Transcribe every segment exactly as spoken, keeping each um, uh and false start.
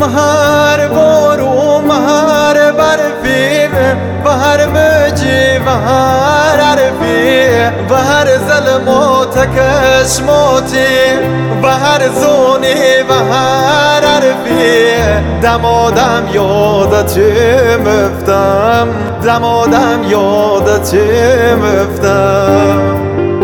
مهار بارو مهار برفی بهر مجی بهر عرفی بهر ظلمات کشماتی بهر زونی بهر عرفی دمادم یادتی مفتم دمادم یادتی مفتم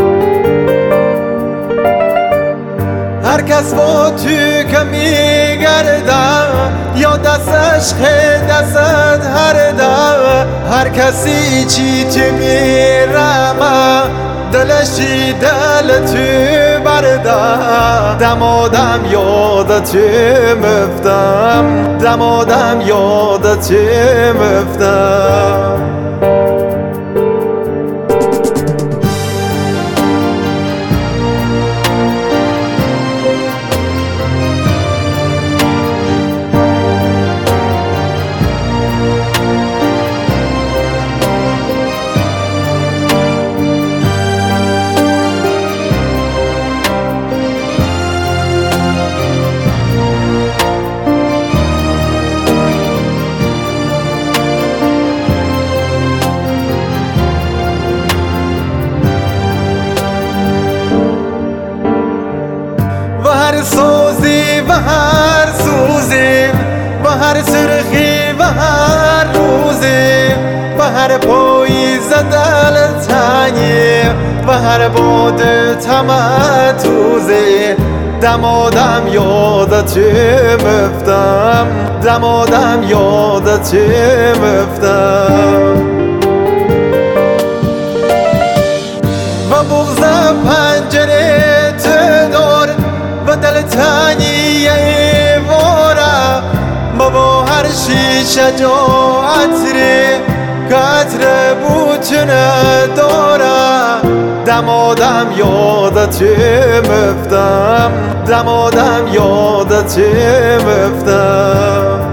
هر کس با تو که میگرده یا دستش خیلی دست هر ده هر کسی چی تو میرمه دلشی دل تو برده دمادم یادت مفتم دمادم یادت مفتم هر سوزی و هر سوزی و هر سرخی و هر روزی و هر پاییز دل تنگی و هر باد تمتوزی دمادم یادت مفتم دمادم یادت مفتم و بغض پنجره و دل تنگی ایواره بابا هر شیشه جاعت ری قطر بوچنه داره دمادم یادت مفتم دمادم یادت مفتم